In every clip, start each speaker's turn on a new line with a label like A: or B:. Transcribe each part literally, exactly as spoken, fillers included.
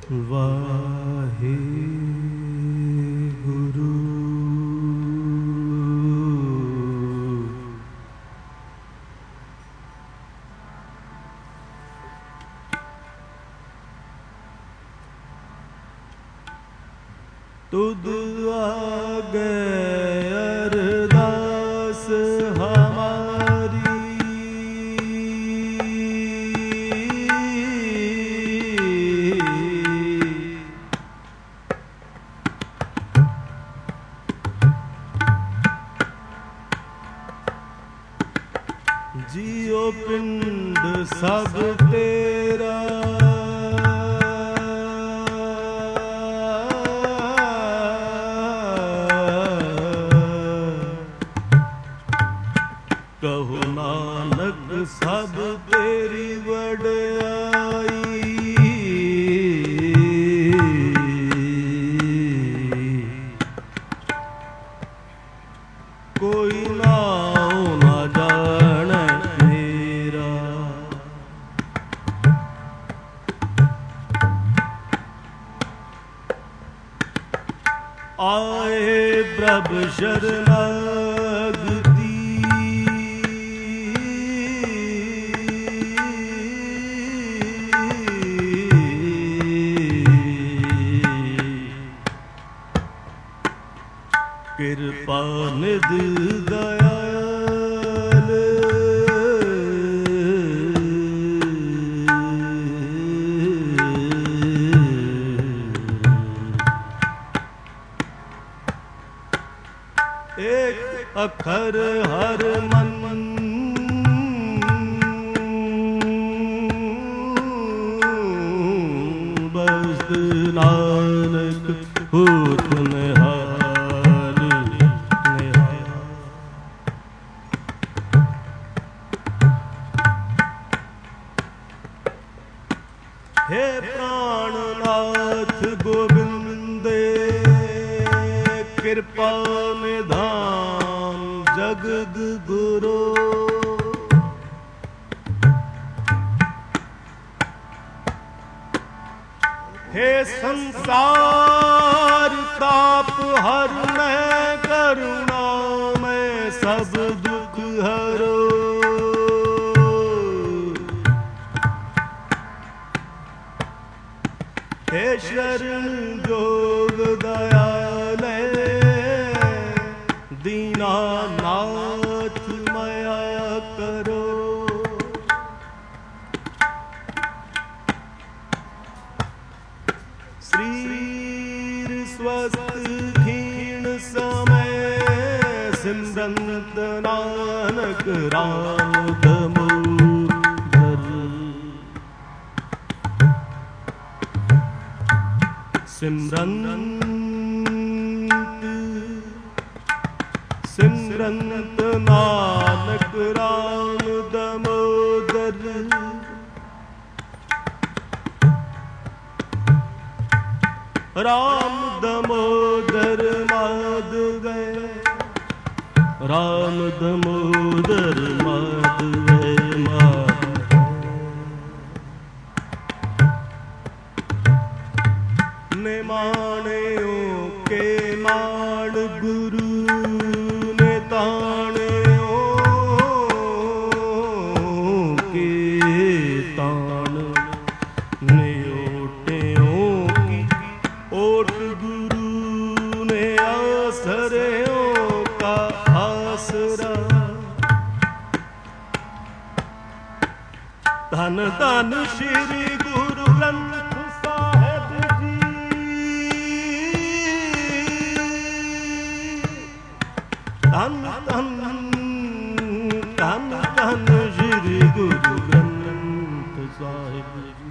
A: वाहे गुरु। तुद आगे अरदास हमारी, जियो पिंड सब तेरा, कहो नानक सब तेरी वड्याई। कोई नाम न जाने मेरा, आए प्रभु शरणागति, कृपा निधि दयाल, एक अखर हर मन, बस नानक होत निहाल निहाल। हे प्राणनाथ गोविंदे, कृपा निधान जगद गुरु। हे संसार ताप हरने, करुणा में सब दुख हरो। हे शरण जोग दयाले, दीनानाथ माया करो। श्रीर स्वस्थ क्षीण समय, सिमरंत नानक राम दामोदर। सिमरंत सिमरंत नानक राम दामोदर। राम दामोदर माधव, राम दामोदर माधव माधव। ने माने के मान गुरु, ने ताने के तान। ने ओटे की ओट गुरु, ने आसरे का आसरा। धन धन श्री गुरु ग्रंथ साहिब जी, धन धन धन धन श्री गुरु ग्रंथ साहिब जी।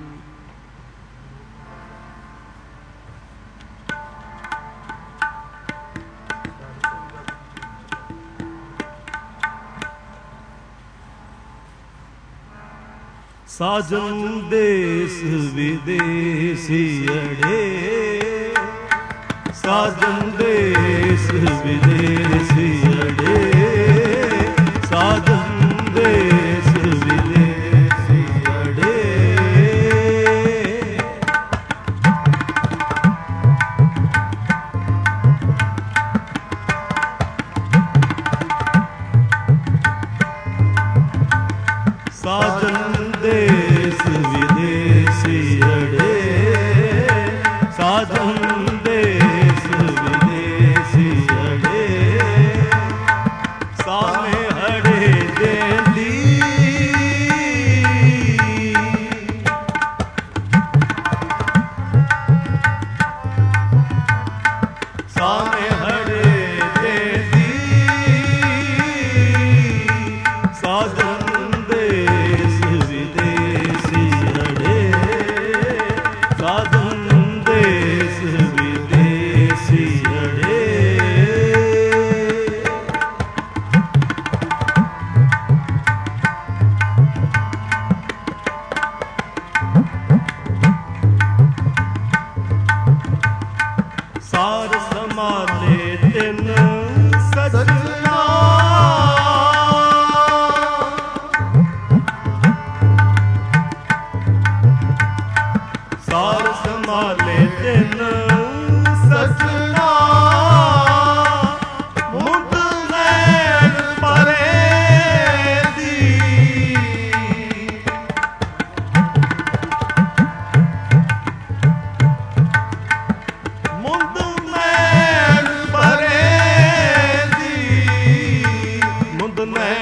A: साजन देश विदेशी अड़े, साजन देश विदेशी अड़े, साजन देश विदेशी अड़े।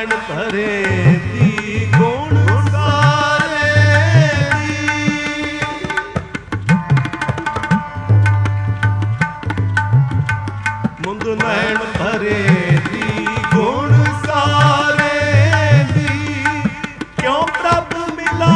A: ਨੈਣ ਭਰੇ ਦੀ ਗੁਣ ਸਾਰੇ ਦੀ ਮੁੰਦ ਨੈਣ ਭਰੇ ਦੀ ਗੁਣ ਸਾਰੇ ਦੀ ਕਿਉਂ ਪ੍ਰਭ ਮਿਲਾ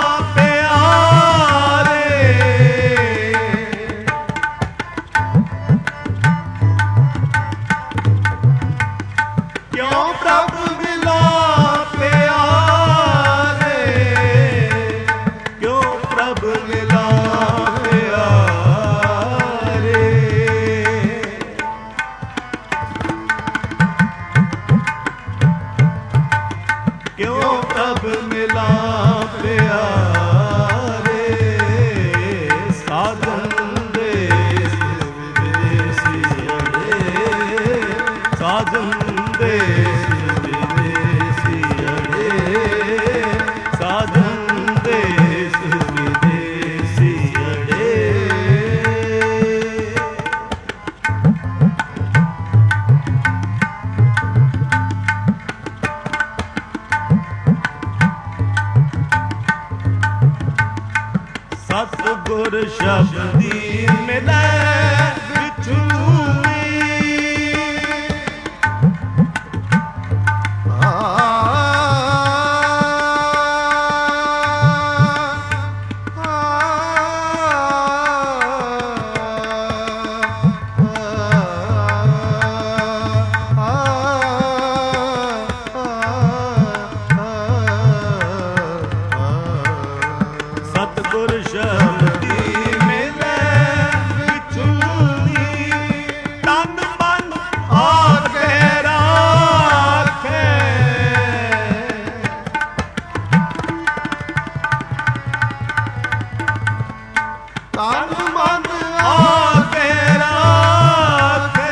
A: ਸਤਿਗੁਰ ਸ਼ਬਦੀ ਮਿਲੈ ਵਿਛੂਨੀ ਸਤਿਗੁਰ ਸ਼ਬਦੀ ਮਿਲੈ ਵਿਛੂਨੀ ਤਨ ਮਨ ਆਕੇ ਰਾਖੈ ਤਨ ਮਨ ਆਕੇ ਰਾਖੈ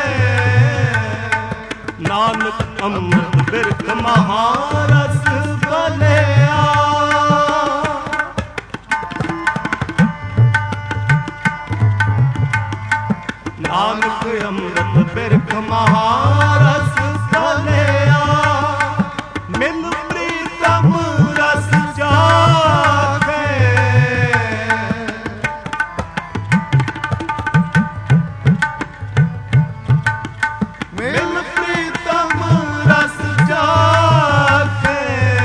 A: ਨਾਨਕ ਅੰਮ੍ਰਿਤ ਬਿਰਖ ਮਹਾਰਸ ਬਲਿਆ ਨਾਨਕ ਅੰਮ੍ਰਿਤ ਬਿਰਖ ਮਹਾਰਸ ਬਲਿਆ ਮਿਲ ਪ੍ਰੀਤਮ ਰਸ ਜਾਗੇ ਮਿਲ ਪ੍ਰੀਤਮ ਰਸ ਜਾਗੇ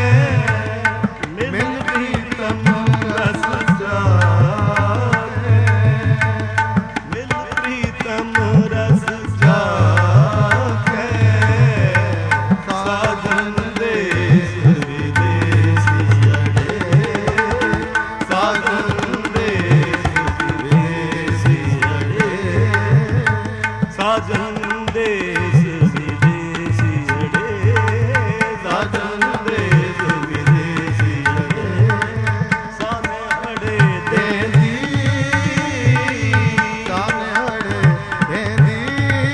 A: ਮਿਲ ਪ੍ਰੀਤਮ ਰਸ ਜਾਗੇ ਮਿਲ ਪ੍ਰੀਤਮ ਰਸ ਜਾਗੇ ਸਾਜਨ ਦੇਸ ਵਿਦੇਸੀੜੇ ਸਾਜਨ ਦੇਸ ਵਿਦੇਸੀੜੇ ਸਾਜਨ ਦੇਸ ਵਿਦੇਸੀੜੇ ਸਾਜਨ ਦੇਸ ਵਿਦੇਸੀੜੇ ਸਾਨੇ ਅੜੇ ਦੇਂਦੀ ਸਾਨੇ ਅੜੇ ਦੇਂਦੀ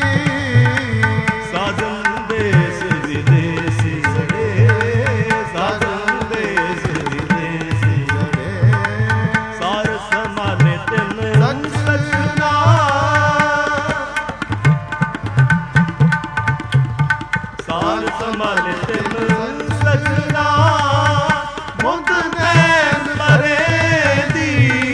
A: ਸਾਜਨ ਦੇਸ ਵਿਦੇਸੀੜੇ ਸਾਜਨ ਦੇਸ ਵਿਦੇਸੀੜੇ ਸਾਰ ਸਮਾਨੇ ਤਿਨ ਸਜਣਾ ਸਾਰ ਸਮਾਨੇ ਤਿਨ ਸਜਣਾ ਮੁੰਦ ਨੈਣ ਭਰੇ ਦੀ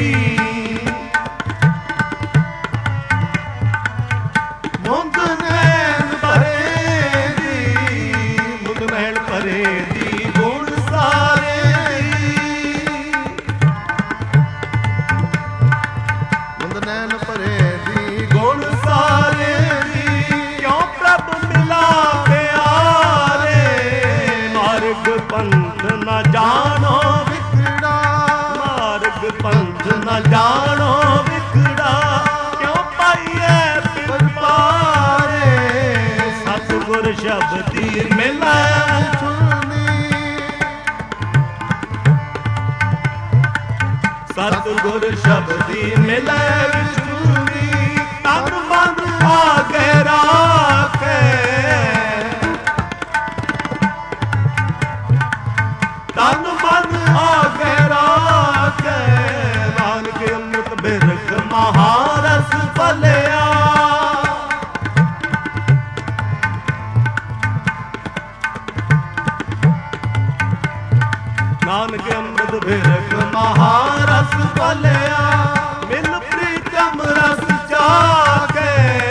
A: ਮੁੰਦ ਨੈਣ ਭਰੇ ਦੀ ਮੁੰਦ ਨੈਣ ਭਰੇ ਦੀ ਗੁਣ ਸਾਰੇ ਮੁੰਦ ਨੈਣ ਭਰੇ ਦੀ ਗੁਣ ਸਾਰੇ ਦੀ ਕਿਉਂ ਪ੍ਰਭ ਮਿਲਾ ਪਿਆਰੇ ਮਾਰਗ ਪੰਥ ਨ ਜਾਣੋ ਵਿਖੜਾ ਮਾਰਗ ਪੰਥ ਨ ਜਾਣੋ ਵਿਖੜਾ ਕਿਉਂ ਪਾਈਐ ਪਿਰ ਪਾਰੇ ਸਤਿਗੁਰ ਸ਼ਬਦੀ ਮਿਲੈ ਵਿਛੂਨੀ ਸਤਿਗੁਰ ਸ਼ਬਦੀ ਮਿਲੈ ਵਿਛੂਨੀ ਤਨ ਮਨ ਆਗੇ ਰਾਖੈ ਤਨ ਮਨ ਆਗੇ ਰਾਖੈ ਨਾਨਕ ਅੰਮ੍ਰਿਤ ਬਿਰਖ ਮਹਾਰਸ ਬਲਿਆ ਮਨ ਕੇ ਅੰਮ੍ਰਿਤ ਬਿਰਖ ਮਹਾਰਸ ਭਲਿਆ, ਮਿਲ ਪ੍ਰੀਤਮ ਰਸ ਚਾਖੇ,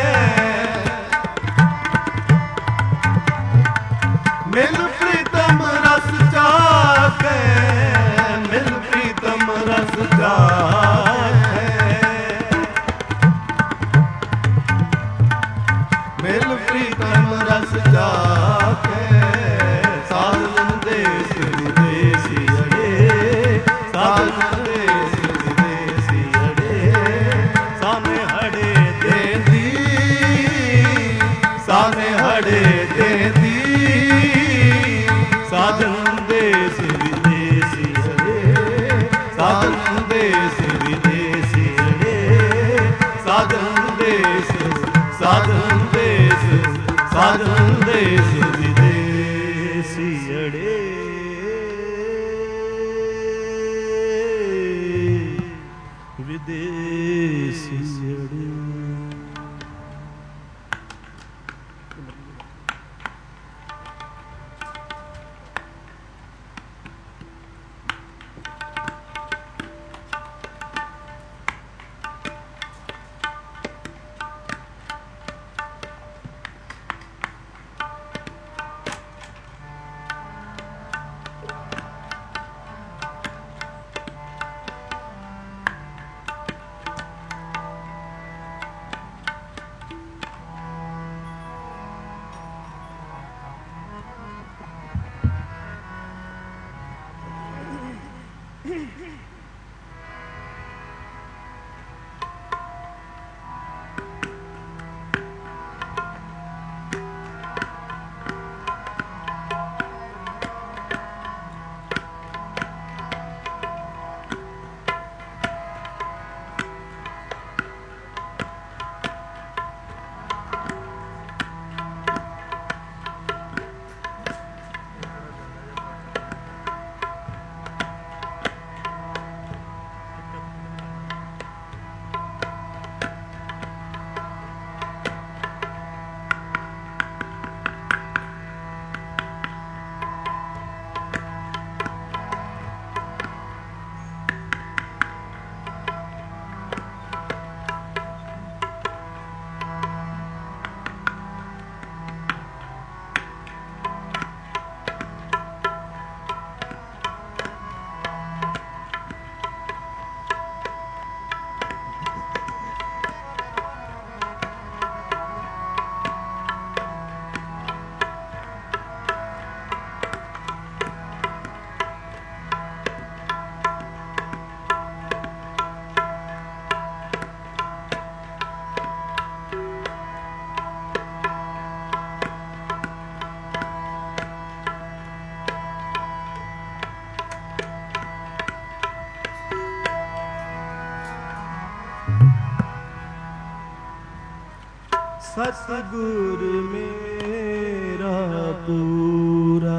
A: ਮਿਲ ਪ੍ਰੀਤਮ ਰਸ ਚਾਖੇ, ਮਿਲ ਪ੍ਰੀਤਮ ਰਸ ਚਾਖੇ, ਮਿਲ ਪ੍ਰੀਤਮ ਰਸ ਚਾਖੇ। ਸਾਧਨ ਦੇਸ ਵਿਦੇਸੀ ਅੜੇ, ਸਾਧਨ ਦੇਸ ਵਿਦੇਸੀ ਅੜੇ, ਸਾਨੇ ਹੜੇ ਦੇਦੀ, ਸਾਨੇ ਹੜੇ ਦੇਦੀ, ਸਾਧਨ ਦੇਸ ਵਿਦੇਸੀ ਅੜੇ, ਸਾਧਨ ਦੇਸ ਵਿਦੇਸੀ ਅੜੇ, ਸਾਧਨ ਦੇਸ, ਸਾਧਨ ਦੇਸ, ਸਾਧਨ ਦੇਸ ਵਿਦੇਸੀ ਅੜੇ, ਵਿਦੇਸੀ ਅੜੇ। ਸਤਿਗੁਰ ਮੇਰਾ ਪੂਰਾ,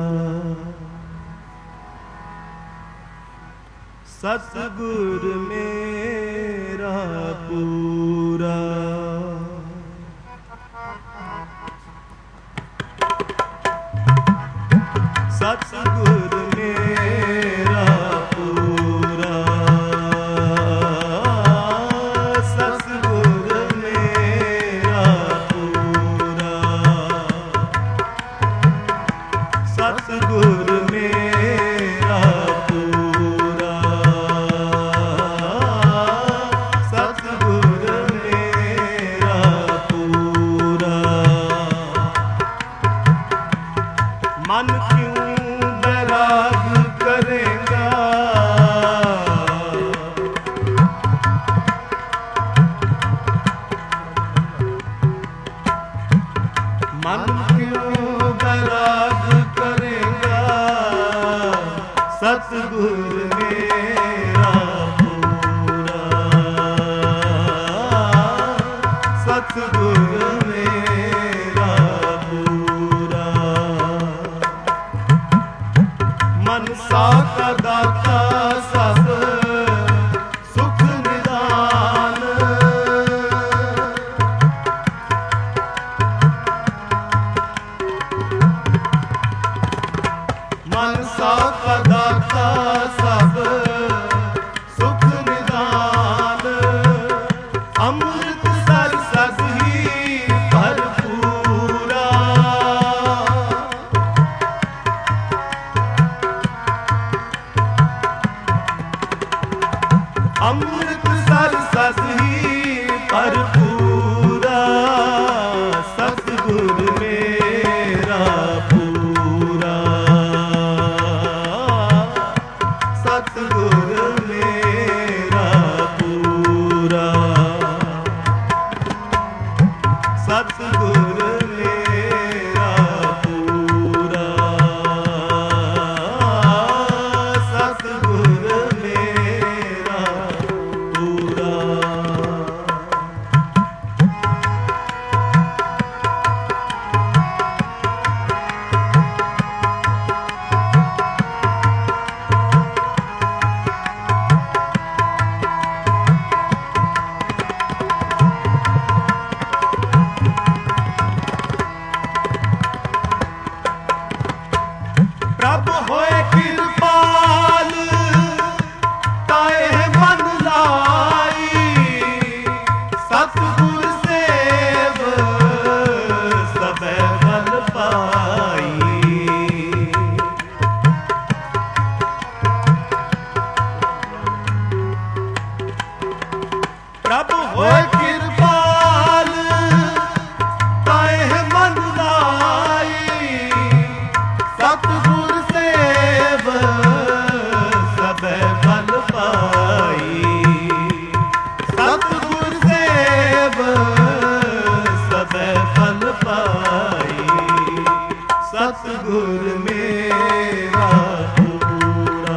A: ਸਤਿਗੁਰ ਮੇਰਾ ਪੂਰਾ, ਸਤਿਗੁਰ ਮੇਰਾ ਪੂਰਾ, ਸਤਿਗੁਰ ਮੇਰਾ ਪੂਰਾ, ਸਤਿਗੁਰ ਮੇਰਾ ਪੂਰਾ, ਸਤਿਗੁਰ ਮੇਰਾ ਪੂਰਾ। ਮਨ ਕਿਉਂ ਬੈਰਾਗ ਕਰੇਗਾ, ਮਨ ਕਿਉਂ ਬੈਰਾਗ ਕਰੇਗਾ, ਸਤਿਗੁਰ ਮੇਰਾ ਪੂਰਾ, ਸਤਿਗੁਰ ਮੇਰਾ ਪੂਰਾ। ਮਨ ਸਾਥ ਦਾਤਾ ਸਭ ਸੁਖ ਨਿਦਾਨ, मनसा का दाता सब सुख निदान, अमृत सर सद ही भरपूरा। अमृत सर सद ही भरपूरा, सतगुर मेरा पूरा। सतगुर मेरा पूरा, सतगुर मेरा पूरा, सतगुर मेरा पूरा। प्रभ होए कृपाल ताए मन लाई, सतगुर सेव सबे बल पाई। प्रभ होए कृपाल ताए मन लाई, सतगुर सेव सबे बल पाई। सतगुर सेव सबे बल पाई, सतगुर मेरा पूरा।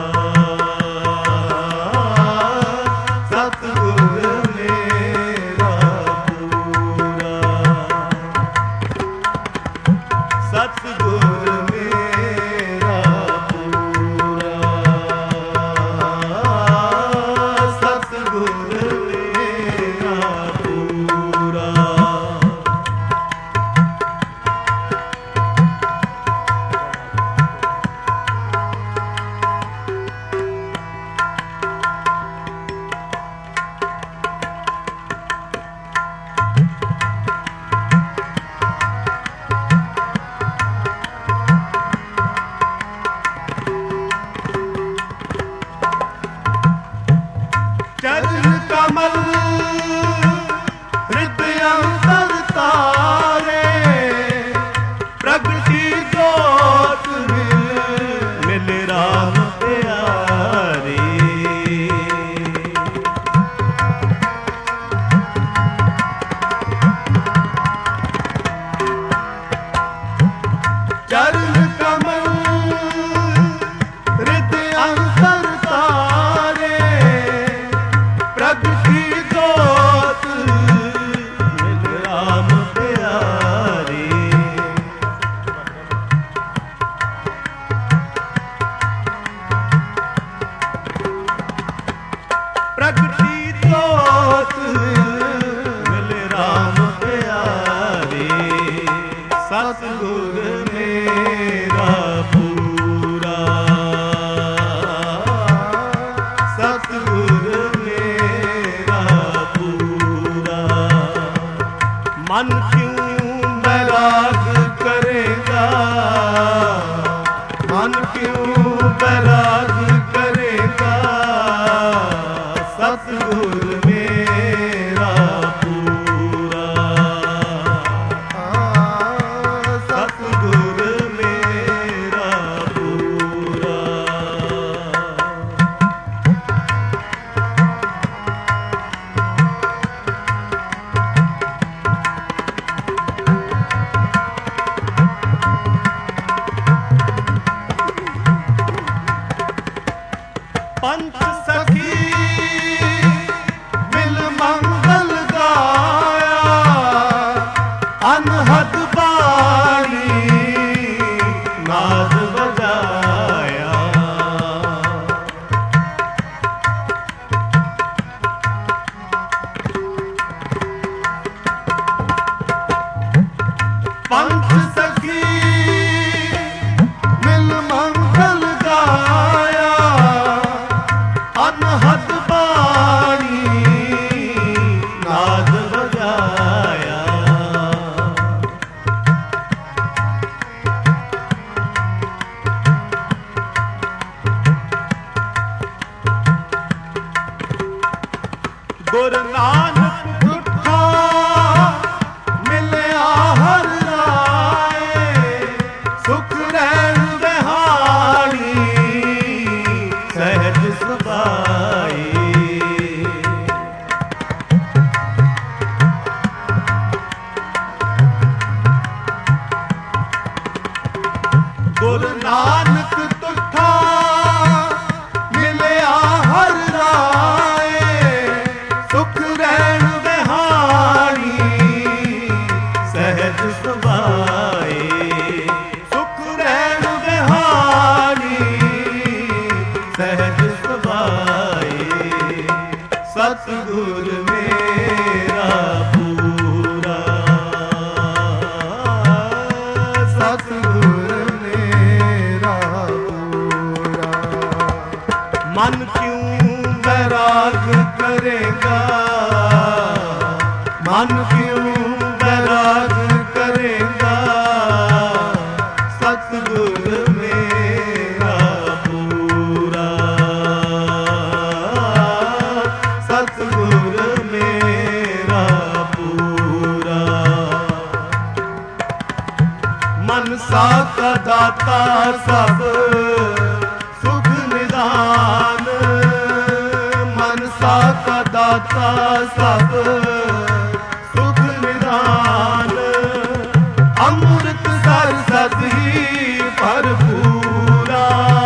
A: सतगुर मेरा पूरा, सतगुर मेरा पूरा, सतगुर मेरा पूरा। चरण कमल हृदय अंतर तारे, प्रगति जोत मिल मिल राम प्यारे। चरण कमल हृदय अंतर तारे, प्रगति जोत मिल राम प्यारे। प्रगति जोत मिल राम प्यारे, सतगुर मेरा पूरा। सतगुर मेरा पूरा, मन क्यों बैराग करेगा, मन क्यों बैराग करेगा, सतगुर मेरा पूरा। सतगुर मेरा पूरा, पंच सखी मिल मंगल गाया, अनहद बाणी नाद बजाया। पंच सखी मिल मंगल ਗੁਰ ਨਾਨਕ ਤੁਠਾ ਮਿਲਿਆ ਹਰ ਰਾਏ, ਸੁਖ ਰਹਿਣ ਬਿਹਾਰੀ ਸਹਿਜ ਸੁਭਾਈ। ਗੁਰ ਨਾਨਕ ਤੁਠਾ ਮਿਲਿਆ ਹਰ ਰਾਏ, ਸੁਖ ਰਹਿਣ ਬਿਹਾਰੀ ਸਹਿਜ ਸੁਭਾਈ। ਸੁਖ ਰਹਿਣ ਬਿਹਾਰੀ ਸਹਿਜ ਸੁਭਾਈ। ਸਤਿਗੁਰ ਮੇਰਾ ਪੂਰਾ, ਸਤਿਗੁਰ ਮਨ ਕਿਉਂ ਬੈਰਾਗ ਕਰੇਗਾ, ਮਨ ਕਿਉਂ ਬੈਰਾਗ ਕਰੇਗਾ। ਸਤਿਗੁਰ ਮੇਰਾ ਪੂਰਾ, ਸਤਿਗੁਰ ਮੇਰਾ ਪੂਰਾ। ਮਨ ਸਾਖਾ ਦਾਤਾ ਸਭ ਸੁਖ ਨਿਦਾਨ, ਮਨ ਸਾਖਾ ਦਾਤਾ ਸਭ ਸੁਖ ਨਿਦਾਨ। ਅੰਮ੍ਰਿਤ ਸਰ ਸਦੀ ਭਰਪੂਰਾ,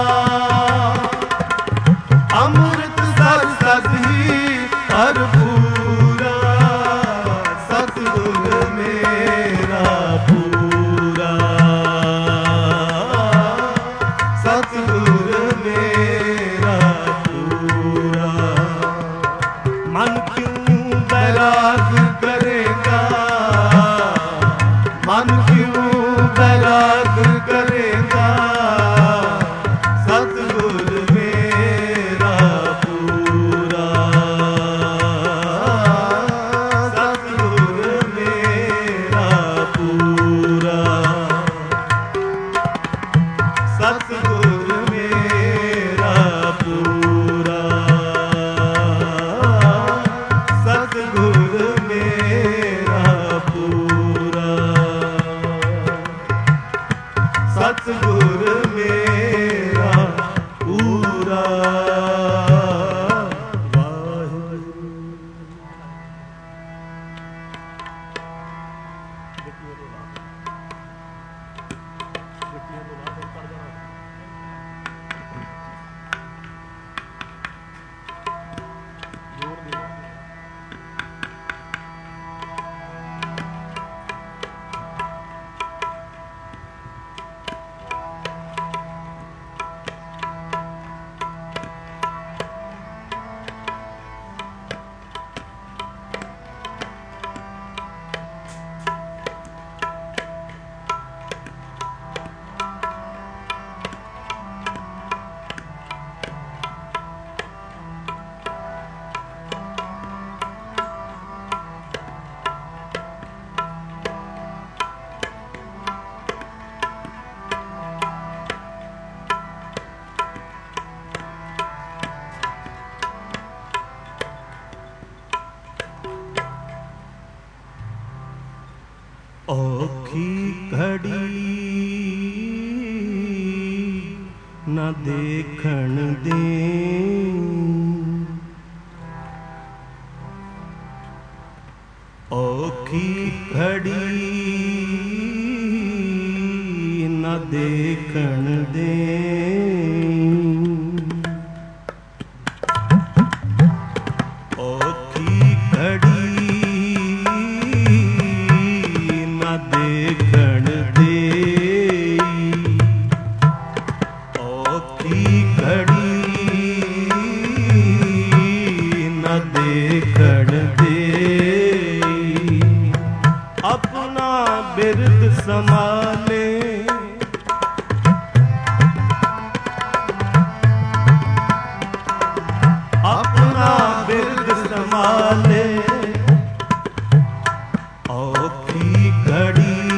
A: ਅੰਮ੍ਰਿਤ ਸਰ ਸਦੀ ਭਰਪੂਰਾ। ਸਤਿਗੁਰ ਮੇਰਾ ਪੂਰਾ, ਸਤਿਗੁਰ ਮੇਰਾ ਪੂਰਾ। ਮਨ ਕਿਉਂ ਬੈਰਾਗ ਕਰੇਗਾ, ਮਨ ਕਿਉਂ ਬੈਰਾਗ ਕਰੇਗਾ। ਸਤਿਗੁਰ ਮੇਰਾ ਪੂਰਾ, ਸਤਿਗੁਰ ਮੇਰਾ ਪੂਰਾ। ਸਤਿਗੁਰ ਮੇਰਾ ਪੂਰਾ, ਸਤਿਗੁਰ ਮੇਰਾ ਪੂਰਾ। ਸਤਿਗੁਰ ਮੇਰਾ ਪੂਰਾ। ਵਾਹਿਗੁਰੂ। ਔਖੀ ਘੜੀ ਨਾ ਦੇਖਣ ਦੇ, ਔਖੀ ਘੜੀ ਨਾ ਦੇਖਣ ਦੇ। ਔਖੀ ਘੜੀ ਨਾ ਦੇਖਣ ਦੇ, ਔਖੀ ਘੜੀ ਨਾ ਦੇਖਣ ਦੇ। ਆਪਣਾ ਬਿਰਦ ਸੰਭਾਲੇ, ਆਪਣਾ ਬਿਰਦ ਸੰਭਾਲੇ। ਔਖੀ ਘੜੀ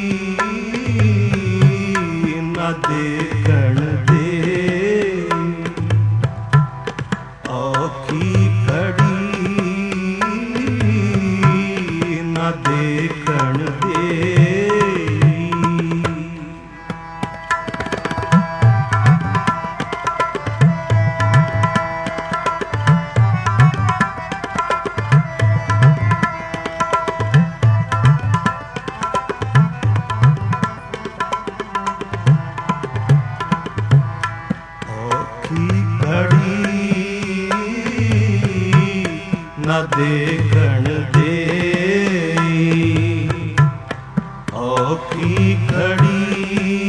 A: ਨਾ ਦੇਖਣ ਦੇ, ਔਖੀ ਘੜੀ देखण दे औखी घड़ी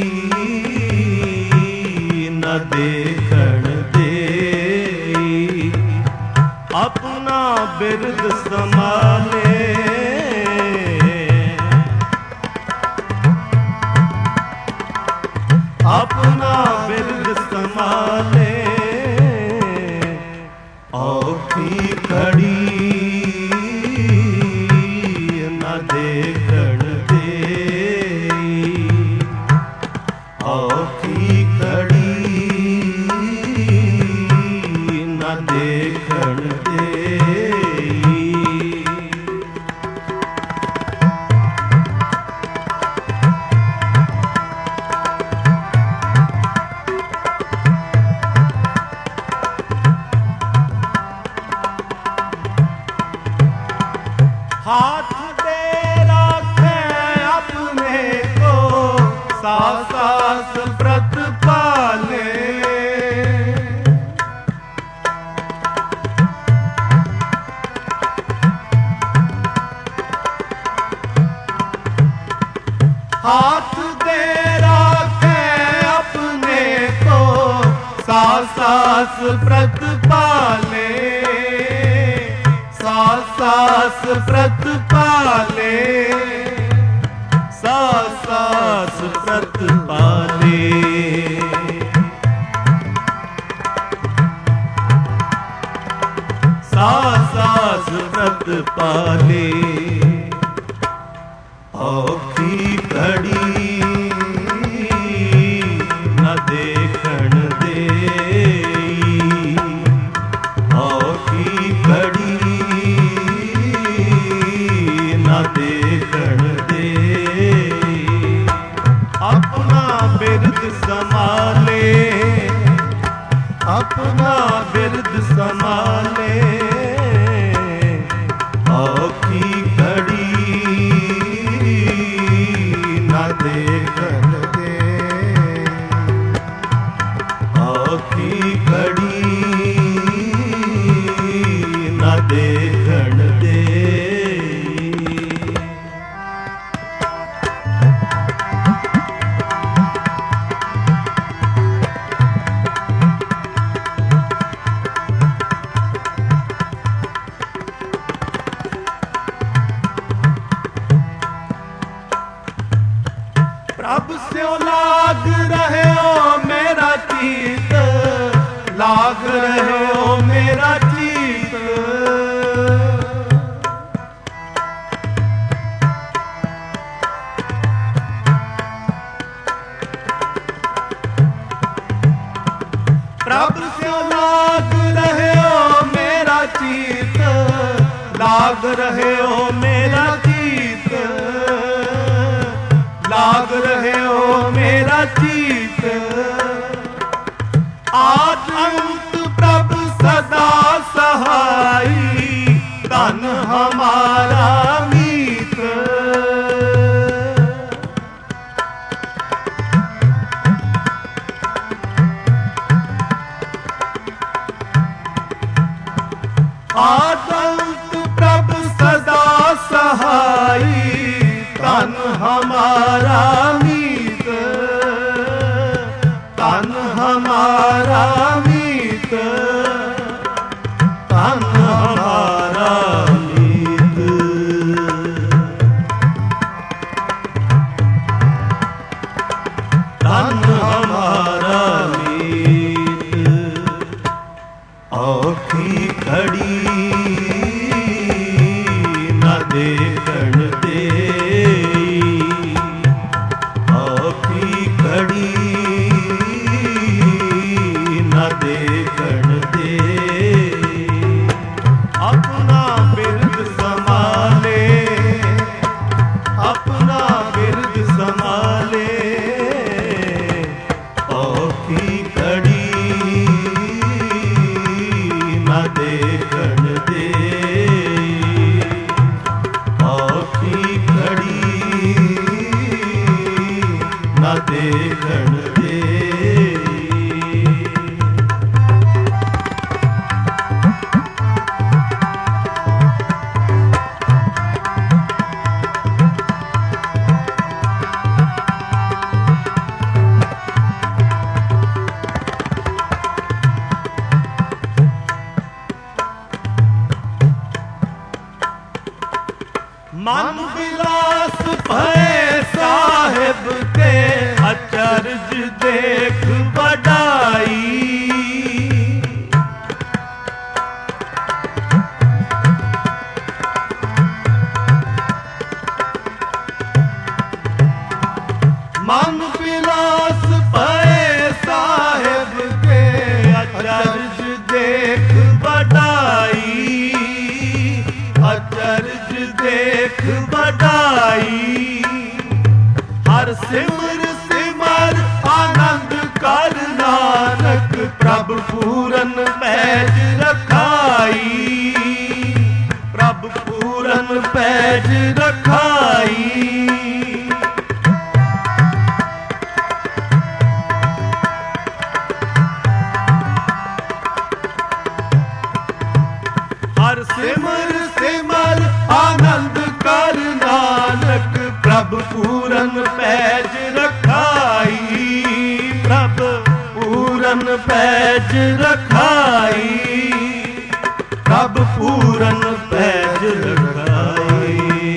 A: न देखण दे अपना बिरद संभाले अपना बिरद संभाले औखी घड़ी न देखण दे औखी घड़ी न देखण दे। हाथ दे राखे अपने को सास सास व्रत पाले हाथ दे राखे अपने को सास सास व्रत पाले सास सास व्रत पाले सास सास व्रत पाले सास सास व्रत पाले औखी घड़ी न देखण दे औखी घड़ी न देखण दे अपना बिरद संभाले अपना बिरद संभाले औखी घड़ी न देखण दे औखी घड़ी न देखण दे। प्रभु स्यों लाग रहे हो मेरा चित लाग रहे हो मेरा चित प्रभु स्यों लाग रहे हो मेरा चित लाग रहे हो मेरा चित लाग रहे हो मेरा चित आज अंत प्रभु सदा सहाई धन हमारा मीत आज अंत प्रभु सदा सहाई धन हमारा मीत मन विलास भय साहिब के अचरज देख बढ़ाई। मन विलास भय साहिब के अचरज देख बढ़ाई, अचरज देख बढ़ाई। हर सिमर सिमर आनंद कर नानक प्रभ पूरन पैज रखाई, प्रभ पूरन पैज रखाई। हर सिमर सिमर आनंद कर नानक प्रभ पूरन पैज रखाई, प्रभ पूरन पैज रखाई, प्रभ पूरन पैज रखाई।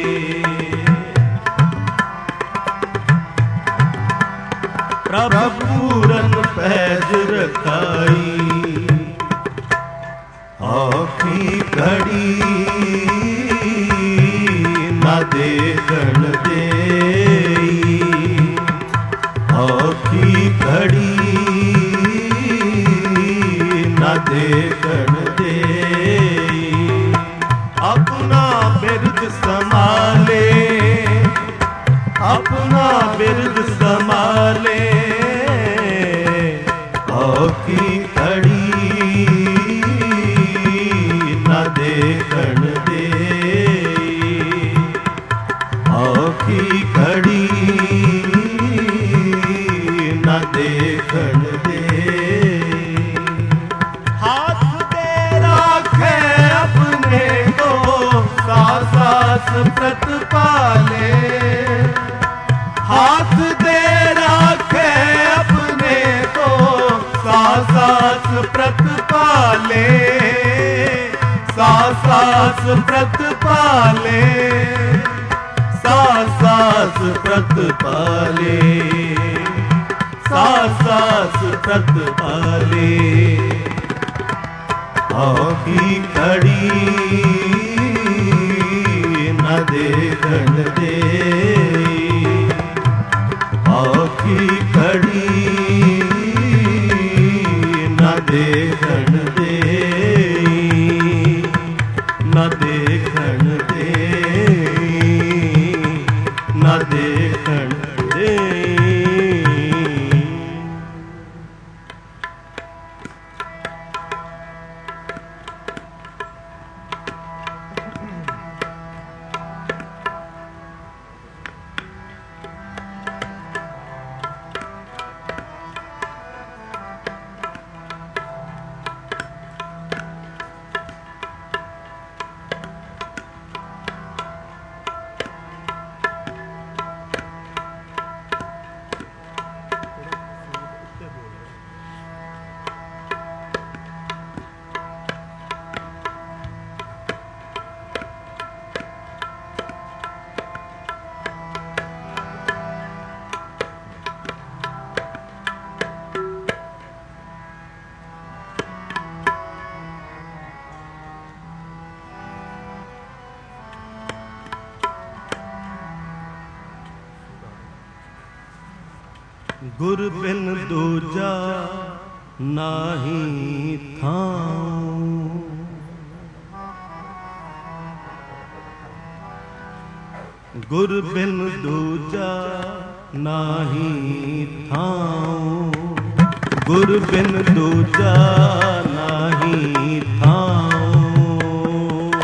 A: प्रभ पूरन पैज रखाई। आखी घड़ी न देखन देई, आखी घड़ी न देखन देई। अपना बिरद संभाले, अपना बिरद संभाले। आखी घड़ी न देखन देई, आखी घड़ी न देखन देई। हाथ दे राखे अपने को सास सास प्रतिपाले, हाथ दे राखे अपने को सास सास प्रतिपाले, सास सास प्रतिपाले, सास सास प्रतिपाले, सास सास प्रतिपाले। आखी घड़ी न देखन देई, आखी घड़ी न देखन देई, न देखन देई, न देखन देई। गुर बिन दूजा नाही थाऊं, गुर बिन दूजा नाही थाऊं, गुर बिन दूजा नाही थाऊं।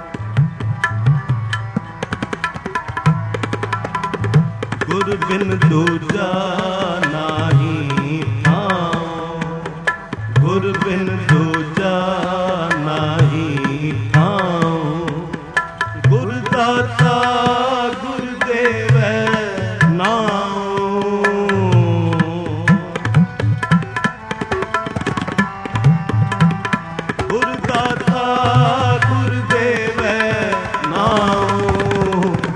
A: गुर बिन दूजा नाही थाऊं, गुर बिन दूजा नाही थाऊं। गुर दाता गुर देवै नाऊं, गुर दाता गुर देवै नाऊं।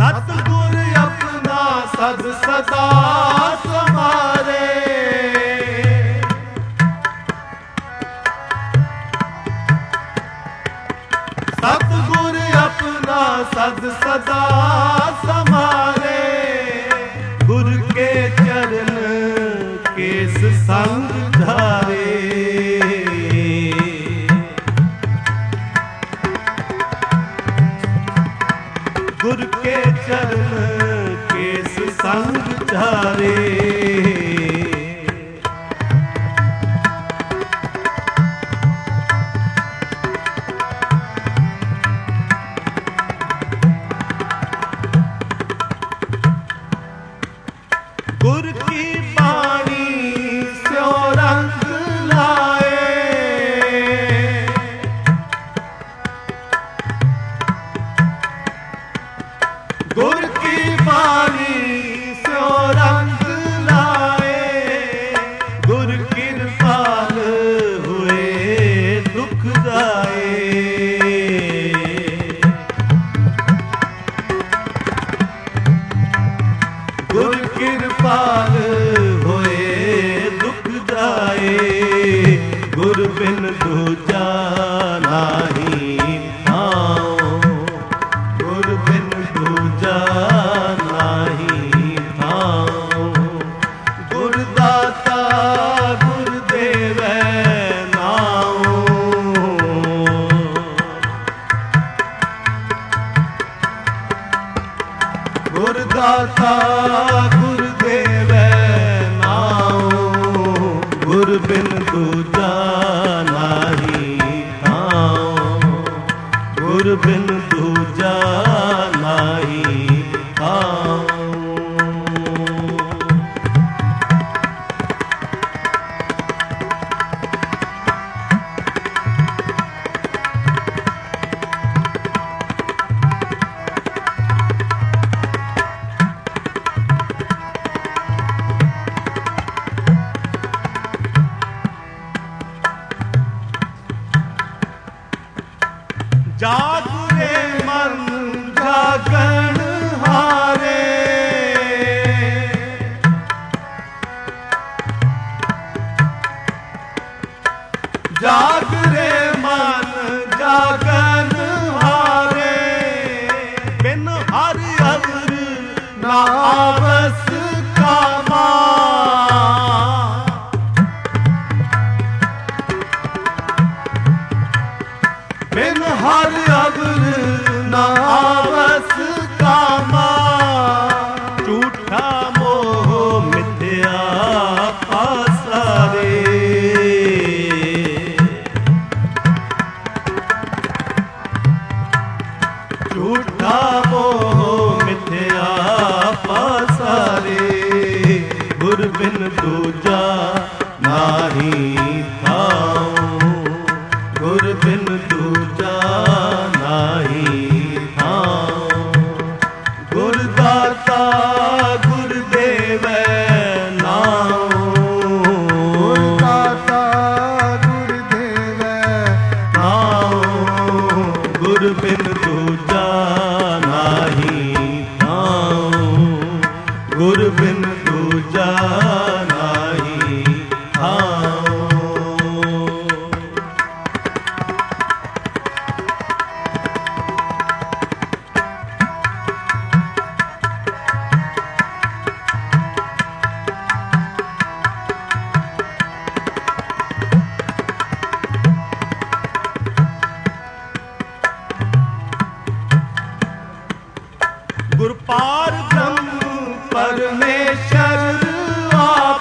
A: ਸਤਿਗੁਰ ਆਪਣਾ ਸਦ ਸਦਾ ਸਮਾਰੇ। ਸਤਿਗੁਰ ਆਪਣਾ ਸਦ ਸਦਾ ਸਮਾਰੇ। ਗੁਰ ਕੇ ਚਰਨ ਕੇਸ ਸੰਗ ਧਾਰੇ। ਗੁਰ ਕੇ ਚਰਨ ਕੇਸ ਸੰਗ ਧਾਰੇ। ਗੁਰ ਕੀ ਬਾਣੀ ਸਿਉ ਰੰਗ ਲਾਏ। ਗੁਰ ਕੀ ਬਾਣੀ ਸਿਉ ਰੰਗ ਲਾਏ। ਗੁਰ ਕਿਰਪਾਲ ਹੋਏ ਦੁਖ ਦਾਏ। ਗੁਰ ਕਿਰਪਾਲ ਹੋਏ ਦੁਖ ਦਾਏ। ਗੁਰ ਬਿਨ ਦੂਜਾ ਨਾਹੀ ਥਾਉ। ਗੁਰ ਬਿਨ ਦੂਜਾ ਨਾਹੀ ਥਾਉ। ਗੁਰ ਦਾਤਾ ਗੁਰ ਦੇਵੈ ਨਾਉ। ਗੁਰ ਦਾਤਾ ਗੁਰ ਦੇਵੈ ਨਾਉ। ਗੁਰ ਬਿਨ ਦੂਜਾ ਨਾਹੀ ਥਾਉ। ਗੁਰ ਬਿਨ ਦੂਜਾ ਨਾਹੀ ਥਾਉ। ਜਾਗਰੇ ਮਨ ਜਾਗਣ ਹਾਰੇ। ਜਾਗਰੇ ਮਨ ਜਾਗਣ ਹਾਰੇ। ਬਿਨ ਹਰ ਅਵਰ ਨਾ ਆਵਸ ਕਾਮਾ। ਬਿਨ ਹਰ ਅਵਰ ਨਾ ਆਵਸ ਕਾਮਾ। ਝੂਠਾ ਮੋਹ ਮਿਥਿਆ ਪਾਸਾਰੇ। ਝੂਠਾ ਮੋਹ ਮਿਥਿਆ ਪਾਸਾਰੇ। ਗੁਰ ਬਿਨ ਦੂਜਾ ਨਾਹੀ ਥਾਉ। ਗੁਰ ਬਿਨ ਦੂਜਾ ਨਾਹੀ ਥਾਉ। ਗੁਰ ਦਾਤਾ ਗੁਰ ਦੇਵੈ ਨਾਉ। ਗੁਰ ਦਾਤਾ ਗੁਰ ਦੇਵੈ ਨਾਉ। ਗੁਰ ਬਿਨ ਦੂਜਾ ਨਾਹੀ ਥਾਉ। ਗੁਰ ਬਿਨ ਦੂਜਾ ਨਾਹੀ ਥਾਉ। ਗੁਰਪਾਰ ਬ੍ਰਹਮ ਪਰਮੇਸ਼ਰ ਆਪ।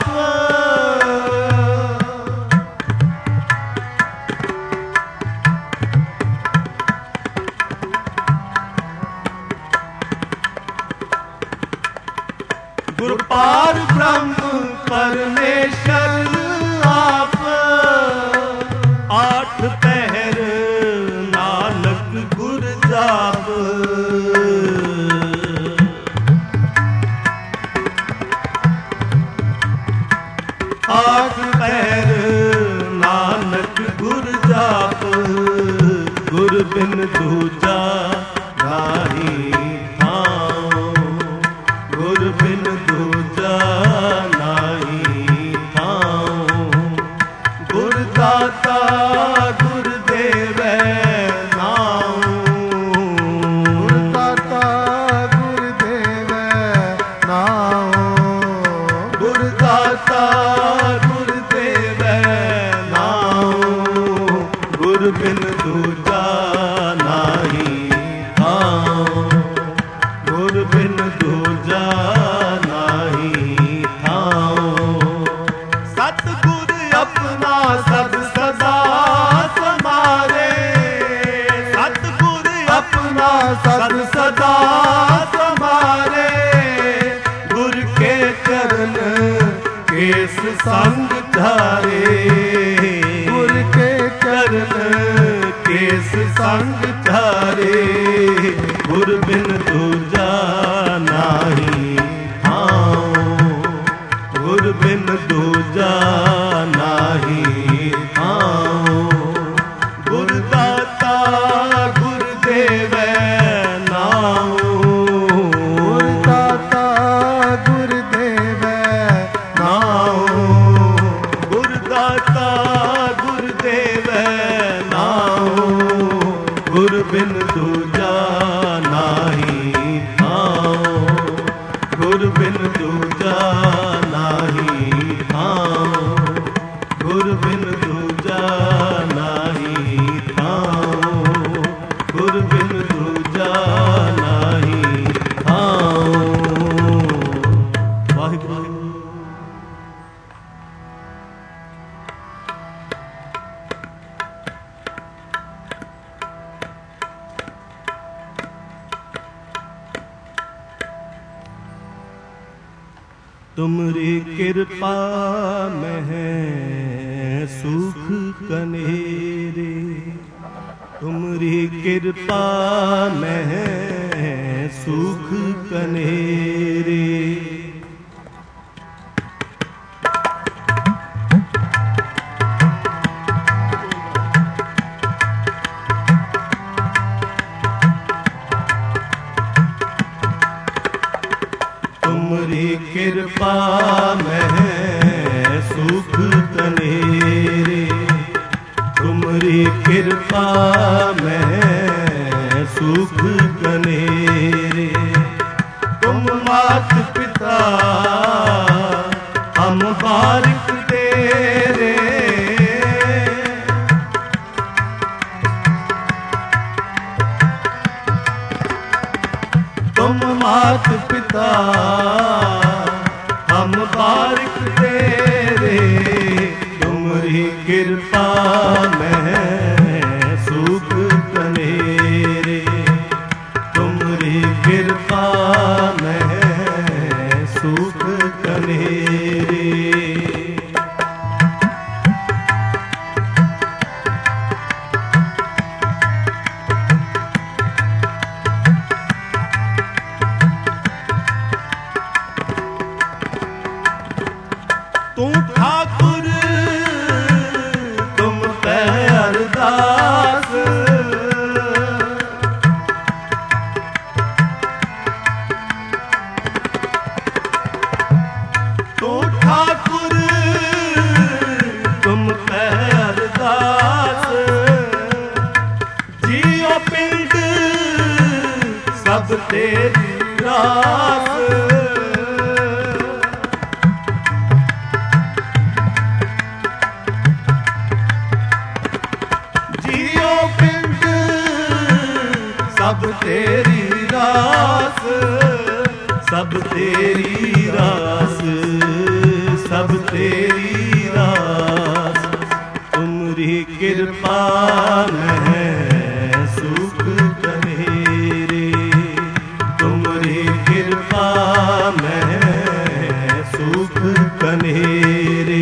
A: ਗੁਰਪਾਰ ਬ੍ਰਹਮ ਪਰਮੇਸ਼ਰ ਆਪ। ਆਠ ਪਹਿਰ ਨਾਨਕ ਗੁਰ ਜਾਪ। ਆਠ ਪਹਿਰ ਨਾਨਕ ਗੁਰ ਜਾਪ। ਗੁਰ ਬਿਨ ਦੂਜਾ ਨਾਹੀ ਥਾਉ। संग धारे, गुर के चरण केस संग धारे, गुर बिन दूजा नाही हाँ, गुर बिन दूजा नाही हाँ। गुरदाता गुरदेव नाम, गुरदाता गुरदेव नाम, गुरदाता गुरदेव नाम, गुर बिन दूजा नाही हाँ, गुर बिन दूजा नाही हाँ, गुर बिन दूजा नाही हाँ, गुर बिन दूजा नाही हाँ। वाहिगुरू। तुमरी कृपा में है सुख कनेरे, तुमरी कृपा में है सुख कनेरे। तुमरी कृपा में है सुख कनेरे, तुमरी कृपा में है सुख कनेरे। तुम मात पिता हम बारिक तेरे, तुम मात पिता हम बारिक तेरे, तुमरी कृपा में है सुख कनेरे, तुमरी कृपा में है सुख कनेरे। तू ठाकुर तुम पे अरदास, तू ठाकुर तुम पे अरदास, जियो पिंड सब तेरी रास। सब तेरी रास, सब तेरी रास, सब तेरी रास। तुमरी कृपा में है सुख कनेरे, तुमरी कृपा में है सुख कनेरे।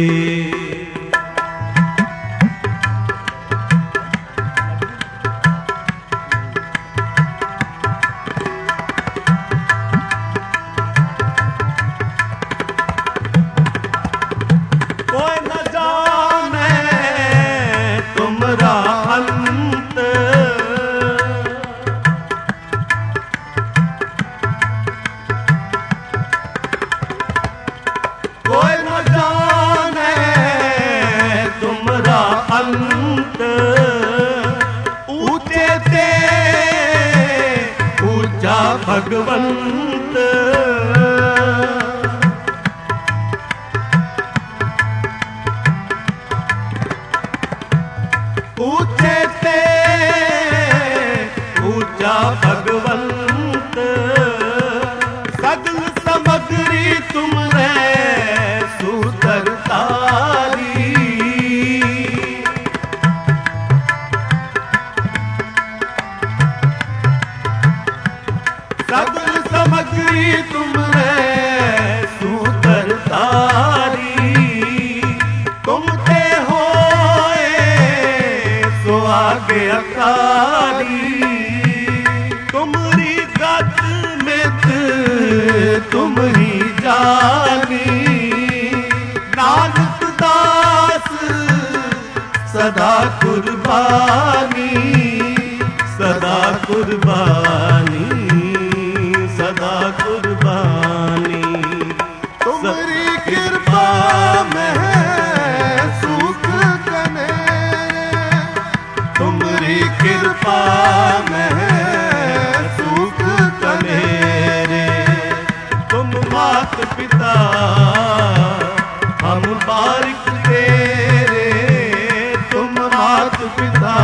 A: कोई न जाने तुमरा अंत, ऊंचे ते ऊंचा भगवंत। ऊंचे ते ऊंचा भगवंत, सगल समग्री तुम रे सुधरतारी। सगल समग्री तुम ही जानी। नानक दास सदा कुर्बानी, सदा कुर्बानी, सदा कुर्बानी।
B: तुम्हारी कृपा में सुख कने,
A: तुम्हारी कृपा में सुख कनेरे। तुम मात पिता हम बारिक तेरे, तुम मात पिता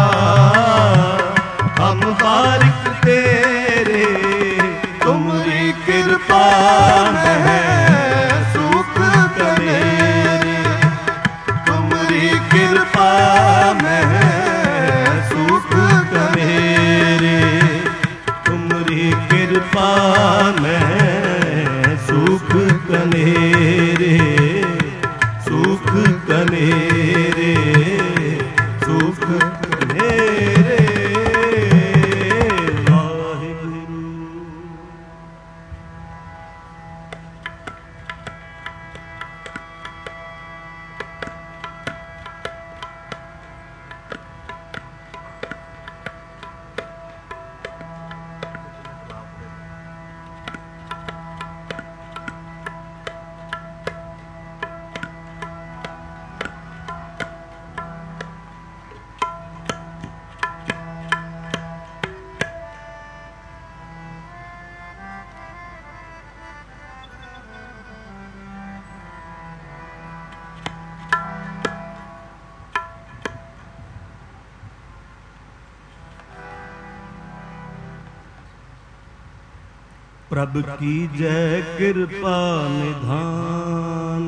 A: हम बारिक तेरे। तुम्हारी कृपा में सुख कनेरे, तुम्हारी कृपा में सुख कनेरे, तुम्हारी कृपा में सुख कनेरे, सुख कनेरे, सुख कनेरे। प्रभु की जय कृपा निधान,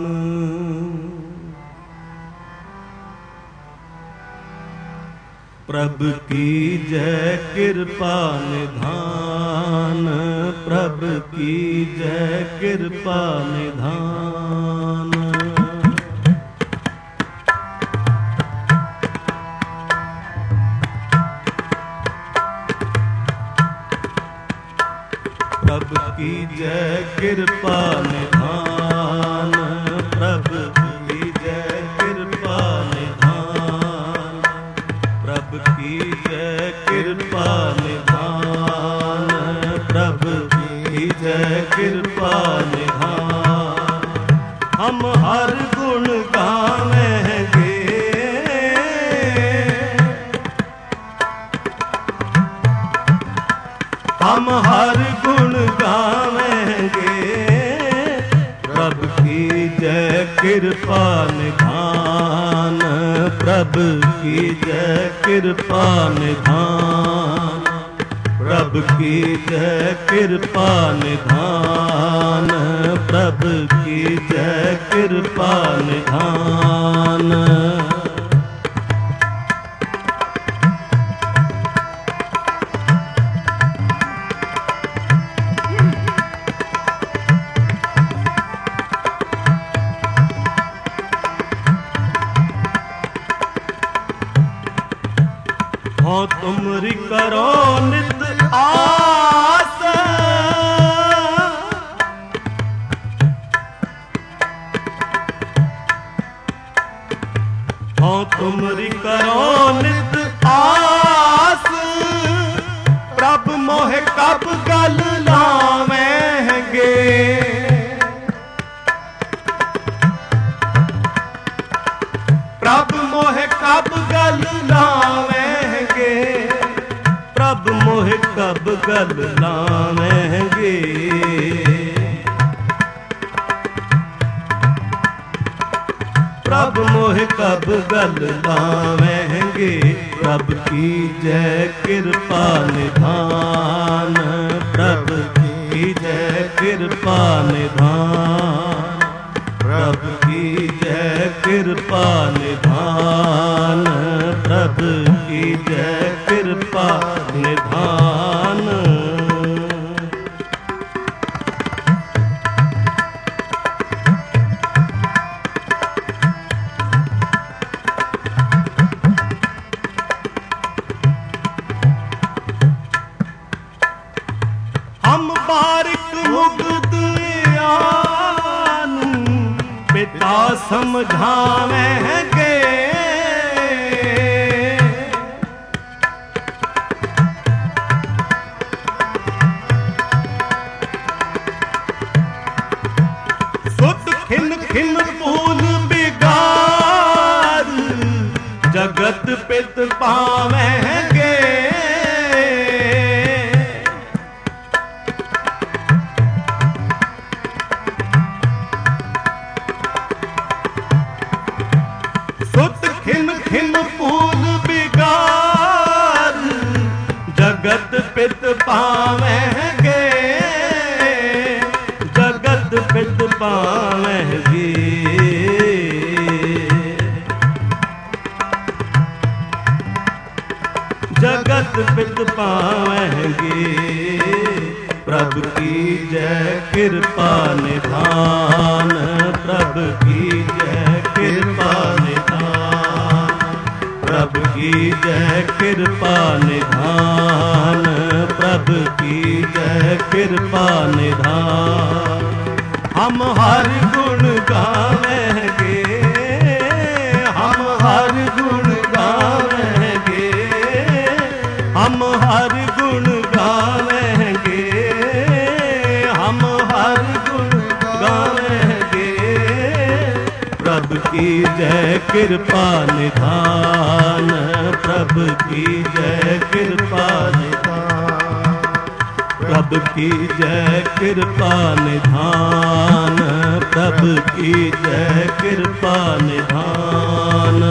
A: प्रभु की जय कृपा निधान, प्रभु की जय कृपा निधान। प्रभु की जय कृपा निधान, प्रभु की जय कृपा निधान, प्रभु की जय कृपा निधान, प्रभु की जय कृपा निधान। हम हर गुण गावेंगे, हम हर गुण गावेंगे। प्रभु की जय कृपा निधान, प्रभु की जय कृपा निधान, प्रभु की जय कृपा निधान, प्रभु की जय कृपा निधान। हो तुमरी करो नित आस, हो तुमरी करो नित आस। प्रभु मोहे कब गल लावेंगे, प्रभु मोहे कब गल लावेंगे, प्रभु मोहे कब गल लावेंगे। प्रभु मोहे कब गल लावेंगे। प्रभु की जय कृपा निधान, प्रभु की जय कृपा निधान, प्रभु की जय कृपा निधान, प्रभु की जय कृपा निधान। हम बारिक मुग्ध समझावेंगे। सुत खिन खिन भूल बिगाड़ जगत पित पावेंगे। सुत खिन खिन भूल बिगाड़ जगत पित पावेंगे। जगत पित पावेंगे। जगत पित पावेंगे। प्रभु की जय कृपा निधान। प्रभु की जय कृपा निधान। प्रभु की जय कृपा निधान। प्रभु की जय कृपा निधान। हम हर गुण गावेंगे। हम हर गुण गावेंगे। हम हर गुण गावेंगे। हम हर गुण गावेंगे। प्रभु की जय कृपा निधान। प्रभु की जय कृपा निधान। प्रभु की जय कृपा निधान। प्रभु की जय कृपा निधान।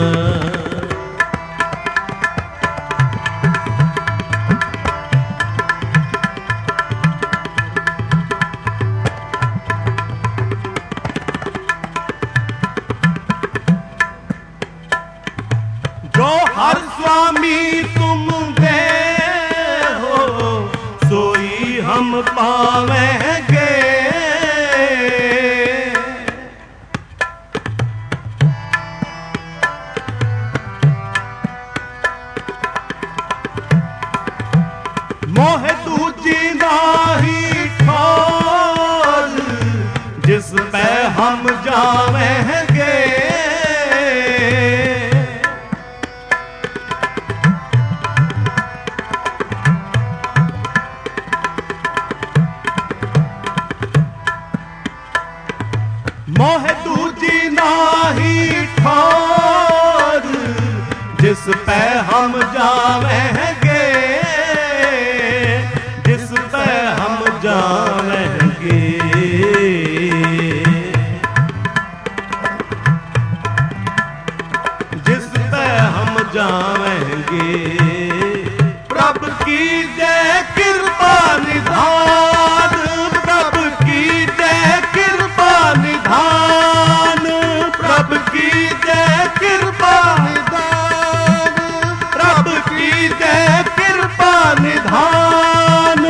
A: जो हर स्वामी तुम दे हो सोई हम पावेंगे। मोह दूजी नाही ठोर जिस पे हम जावेंगे। मोह दूजी नाही ठोर जिस पे हम जावेंगे। जिस पे हम जावेंगे। जिस पे हम जावेंगे। प्रभु की जय कृपा निधान। प्रभु की जय कृपा निधान। प्रभु की जय कृपा निधान। प्रभु की जय कृपा निधान।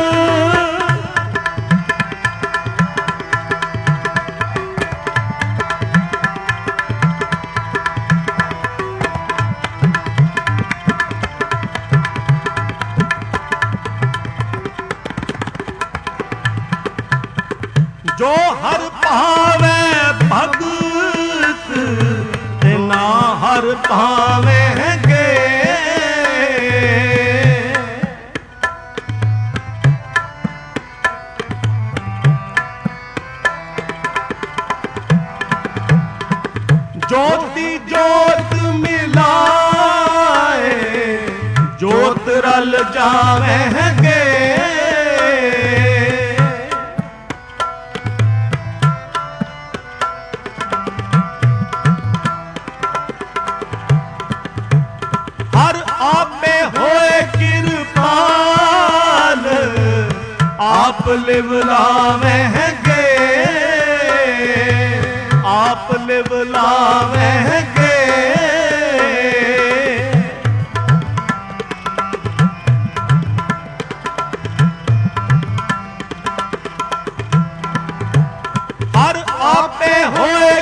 A: जो हर पावे भगत ना हर पावेंगे। ज्योति ज्योत मिलाए ज्योत रल जावेंगे। हर आपे होए कृपाल आप लिवलावेंगे। आप लिवलावेंगे। हर आपे होए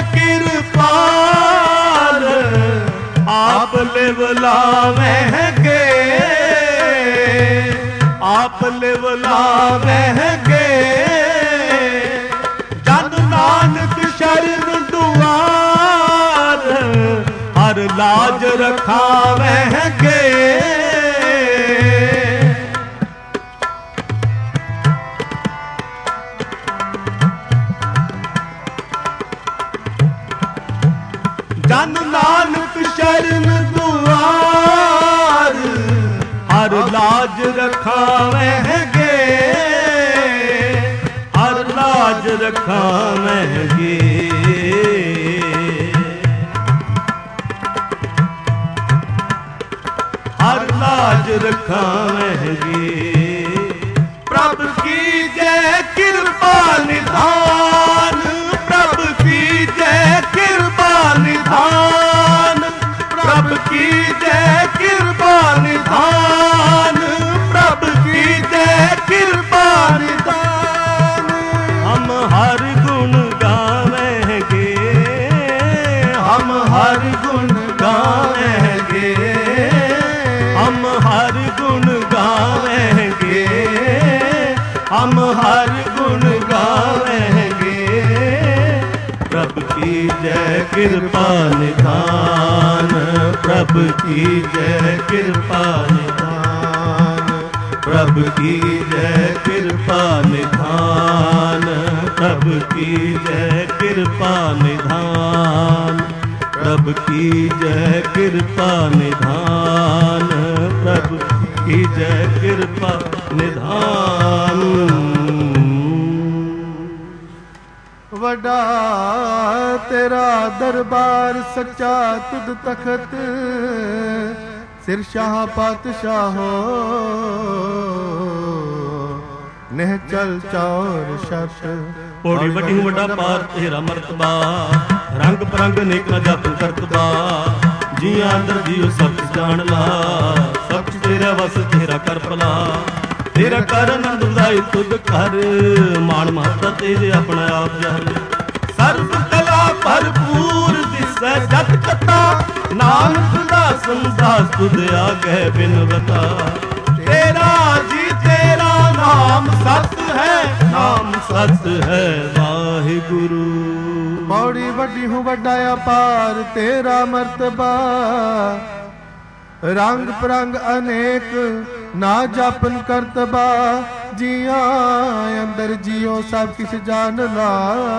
A: कृपाल आप लिवलावेंगे। आप लिवलावेंगे। जन नानक शरण दुआ लाज रखावेंगे। जन नानक शरण दुआर हर लाज रखावेंगे, हर लाज रखावेंगे। हर लाज रखावेंगे। प्रभु की जय कृपा निधान, प्रभु की जय कृपा निधान, प्रभु की जय कृपा निधान, प्रभु की जय कृपा निधान। हम हर गुण गावेंगे, हम हर गुण गावेंगे, हम हर गुण गावेंगे, हम हर गुण गावेंगे। प्रभु की जय कृपा निधान, प्रभु की जय कृपा निधान, प्रभु की जय कृपा निधान, प्रभु की जय कृपा निधान, प्रभु की जय कृपा निधान, प्रभु की जय कृपा निधान।
B: वडा तेरा दरबार सच्चा तुद तखत, सिर शाह पातशाहो नेह चल चौर शत।
A: पौड़ी वड्डी हूँ वड्डा पार तेरा मरतबा, रंग परंग नेक न जात करतबा। जिया अंदर जियो सब जान ला, सब तेरा वस तेरा कर भला। तेरा कर आनंद उदाई तुद कर, मान महता तेरे अपना आप जहर। सर्व कला भरपूर दिसै जत कथा, नानक दास दास तुद आगे बिनवता। तेरा जी तेरा नाम सत है, नाम सत है वाहिगुरु।
B: पौड़ी वड्डी हूँ वड्डा अपार तेरा मर्तबा, रंग परंग अनेक ना जापन करतबा। जिया अंदर जियो सब किस जान ला,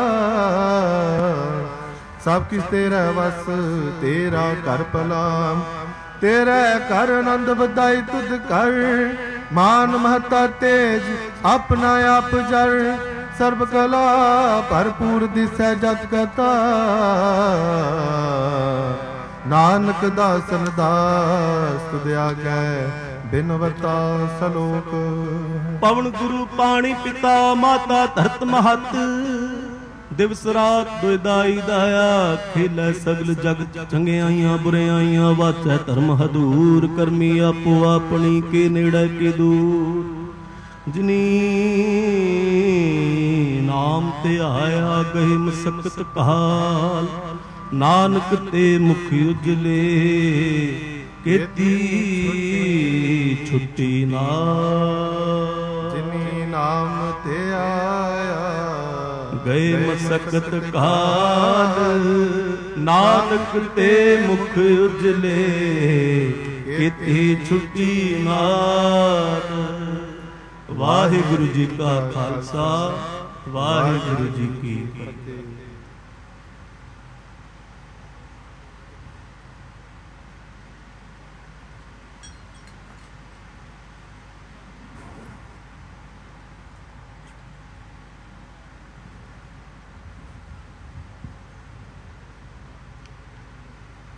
B: सब किस तेरा वस तेरा कर भलाम। तेरे कर आनंद बधाई तुद कर, मान महता तेज अपना आप जर। सर्व कला भरपूर दिसै जत कथा, नानक दासन दास तुद आगे बिनवता सलोक।
A: पवन गुरु पानी पिता माता धरत महत, दिवस रात दुदाई दाया। खेलै सगल जग चंगियाइयां बुरियाइयां, वाचै धर्म हदूर। करमी आपो अपनी के नेड़े के दूर। जिनी नाम ते आया गए मसकत काल, नानक ते मुख उजले केती छुट्टी नाल।
B: जिनी नाम ते आया
A: गए मसकत काल, नानक ते मुख उजले केती छुट्टी नाल। वाहिगुरु जी का खालसा, वाहिगुरु जी की फतेह।